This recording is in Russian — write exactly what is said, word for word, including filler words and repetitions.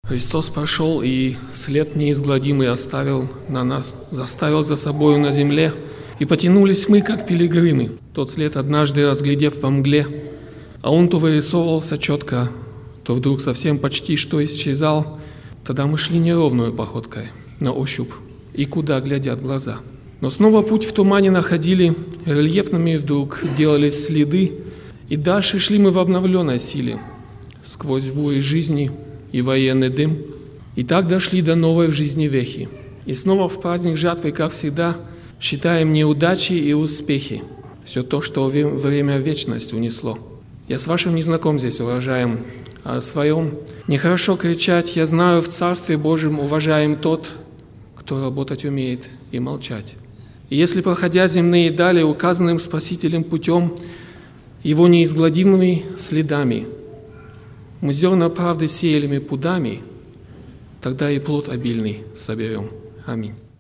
Христос прошел и след неизгладимый оставил на нас, заставил за собою на земле, и потянулись мы, как пилигримы, тот след однажды разглядев во мгле, а он то вырисовывался четко, то вдруг совсем почти что исчезал. Тогда мы шли неровную походкой, на ощупь, и куда глядят глаза. Но снова путь в тумане находили, рельефными вдруг делались следы, и дальше шли мы в обновленной силе, сквозь бури жизни и военный дым. И так дошли до новой в жизни вехи. И снова в праздник жатвы, как всегда, считаем неудачи и успехи, все то, что время вечность унесло. Я с вашим не знаком здесь, урожаем, а о своем нехорошо кричать. Я знаю, в Царстве Божьем уважаем тот, кто работать умеет и молчать. И если, проходя земные дали указанным Спасителем путем, Его неизгладимыми следами, мы зерна правды сеяли мы пудами, тогда и плод обильный соберем. Аминь.